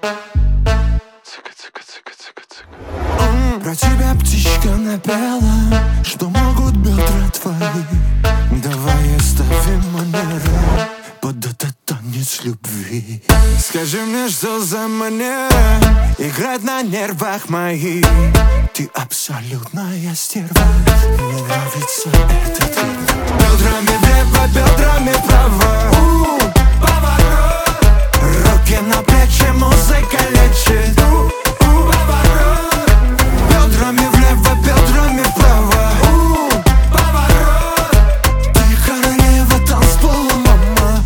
Про тебя птичка напела, что могут бедра твои. Давай оставим манеры под этот танец любви. Скажи мне, что за манера играть на нервах моих. Ты абсолютная стерва, мне нравится этот вид. Бедрами влево, бедрами вправо, поворот. Руки на плечи, музыка лечит. Бедрами влево, бедрами вправо, поворот. Ты королева танцпола, мама.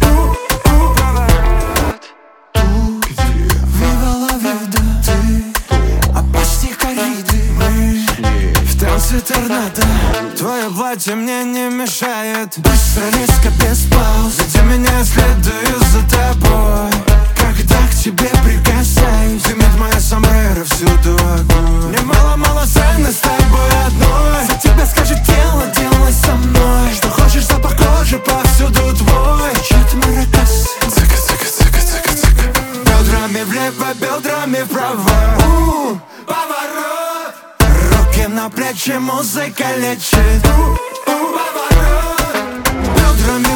Viva la vida, ты опасни корриды. Мы в танце торнадо. Твое платье мне не мешает. Быстро, резко, без пауз. Где меня следую за тобой. Когда к тебе прикасаюсь, дымит моя сомбреро, всюду огонь. Мне мало-мало ценно с тобой одной. За тебя скажет тело, делай со мной. Что хочешь, запах кожи повсюду твой. Чё ты маракас? Цыка, цыка, цыка, цыка, цыка. Бедрами влево, бедрами вправо, поворот. Руки на плечи, музыка лечит. Поворот. Бедрами